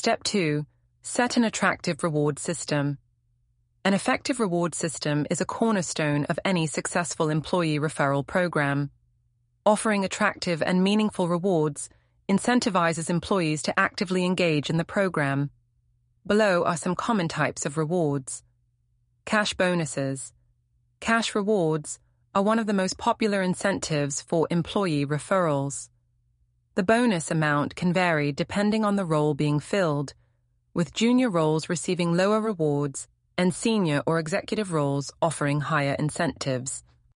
Step 2. Set an attractive reward system. An effective reward system is a cornerstone of any successful employee referral program. Offering attractive and meaningful rewards incentivizes employees to actively engage in the program. Below are some common types of rewards. Cash bonuses. Cash rewards are one of the most popular incentives for employee referrals. The bonus amount can vary depending on the role being filled, with junior roles receiving lower rewards and senior or executive roles offering higher incentives.